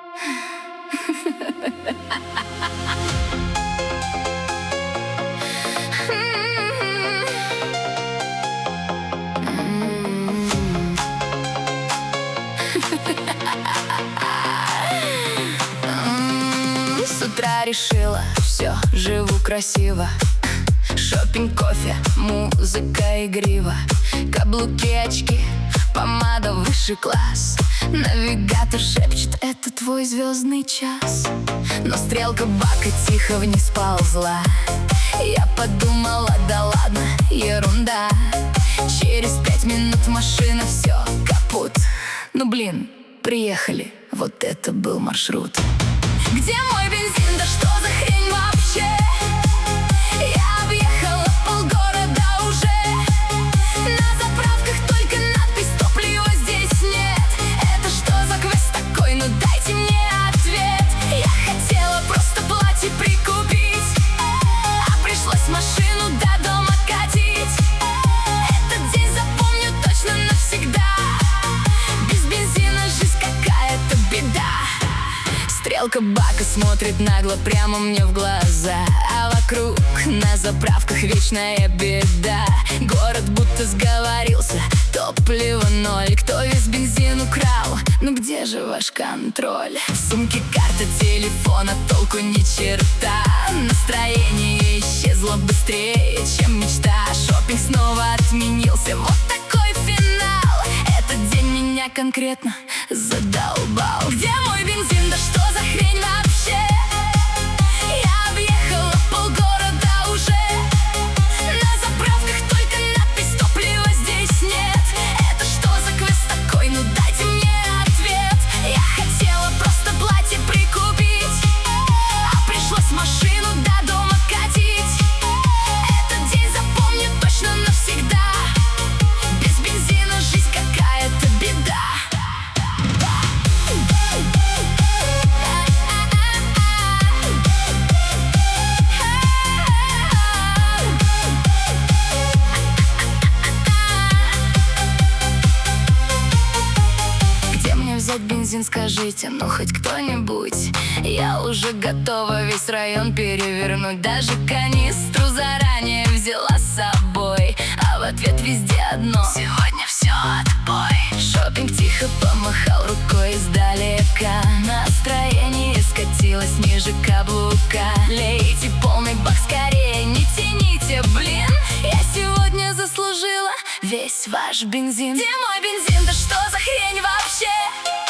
С утра решила, все, живу красиво. Шопинг, кофе, музыка игрива. Каблуки, очки, помада высший класс. Навигатор шепчет, это твой звездный час. Но стрелка бака тихо вниз ползла. Я подумала, да ладно, ерунда. Через 5 минут машина, все, капут. Ну блин, приехали, вот это был маршрут. Где мой бензин, да что за хрень вообще? Я объехала полгорода уже. На заправках только надпись «Топлива здесь нет». Это что за квест такой? Ну дайте мне ответ. Я хотела просто платье прикупить, а пришлось машину до дома катить. Этот день запомню точно навсегда. Без бензина жизнь какая-то беда. Стрелка бака смотрит нагло прямо мне в глаза, а вокруг на заправках вечная беда. Город будто сговорился, топлива ноль. Кто весь бензин украл? Ну где же ваш контроль? В сумке карта телефона, толку ни черта. Настроение исчезло быстрее, чем мечта. Шопинг снова отменился, вот такой финал. Этот день меня конкретно задолбал. Где мой бензин, да что за хрень вообще? Я объехала полгорода уже. На заправках только надпись «Топлива здесь нет». Это что за квест такой? Ну дайте мне ответ. Я хотела просто платье прикупить, а пришлось машину до дома катить. Этот день запомню точно навсегда. Без бензина жизнь какая-то беда. Взять бензин, скажите, ну хоть кто-нибудь. Я уже готова весь район перевернуть. Даже канистру заранее взяла с собой, а в ответ везде одно: сегодня все, отбой. Шопинг тихо помахал рукой издалека. Настроение скатилось ниже каблука. Лейте полный бак скорее, не тяните, блин. Я сегодня заслужила весь ваш бензин. Где мой бензин, да что за хрень вообще?